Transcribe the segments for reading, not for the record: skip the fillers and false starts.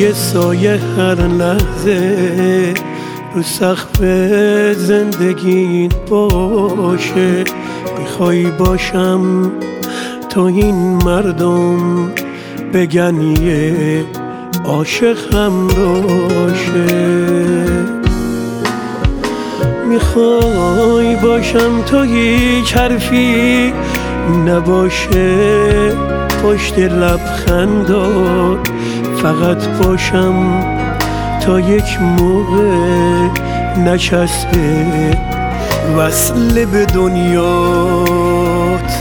یه سایه هر لحظه رو سقف زندگیت باشه. میخوای باشم تا این مردم بگن یه عاشق همراشه. میخوای باشم تا هیچ حرفی نباشه پشت لبخندات، فقط باشم تا یک موقع نچسبه وصل به دنیات.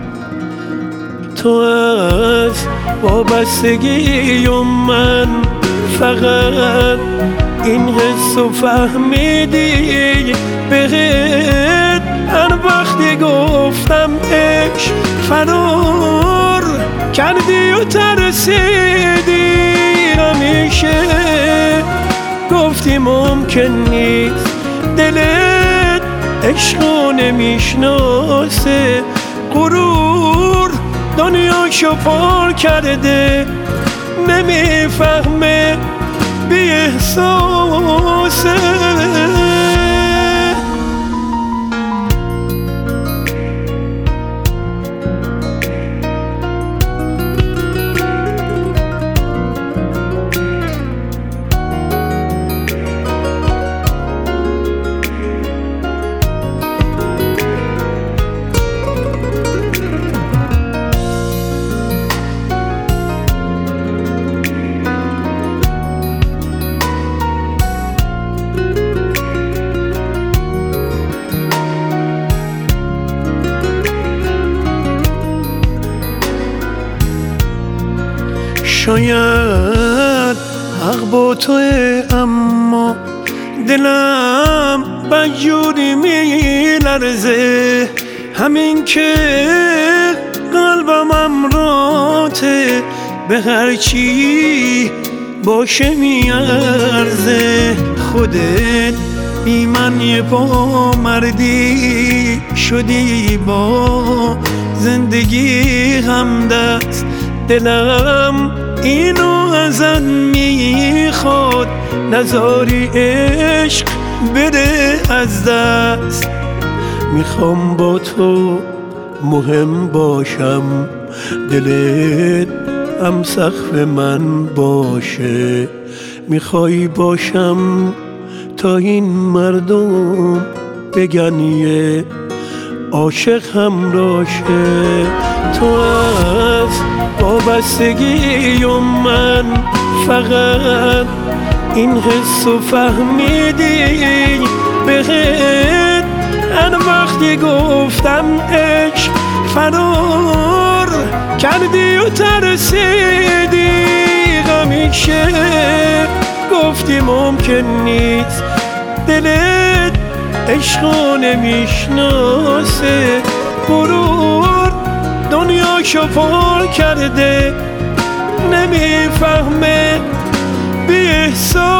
تو از وابستگی و من فقط این حسو فهمیدی، بهت هر وقتی گفتم عشق فرار کردی و ترسیدی. همیشه گفتی ممکن نیست، دلت عشقو نمیشناسه، غرور دنیاشو پر کرده، نمیفهمه بی احساسه. شاید حق با توه، اما دلم بدجوری میلرزه. همین که قلبم امراته، به هرچی باشه میارزه. خودت بی من یه پا مردی شدی، با زندگی همدست. دلم اینو ازت میخواد، نذاری عشق بره از دست. میخوام با تو مهم باشم، دلت هم سقف من باشه. میخوای باشم تا این مردم بگن یه عاشق همراشه. تو از وابستگی و من فقط این حسو فهمیدی، بهت هر وقتی گفتم عشق فرار کردی و ترسیدی. همیشه گفتی ممکن نیست، دلت عشقو نمیشناسه، غرور دنیاشو پر کرده، نمیفهمه بی احساس.